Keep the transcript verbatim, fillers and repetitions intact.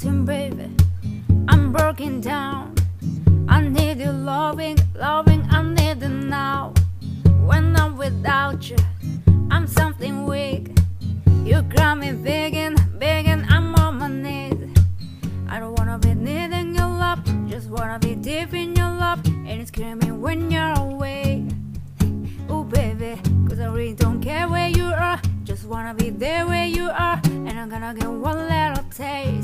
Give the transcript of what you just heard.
nothing, baby. I'm broken down. I need you loving, loving, I need it now. When I'm without you, I'm something weak. You got me begging, begging, I'm on my knees. I don't wanna be needing your love, just wanna be deep in your love. And it's screaming when you're away. Oh baby, cause I really don't care where you are. Just wanna be there where you are. And I'm gonna get one little taste.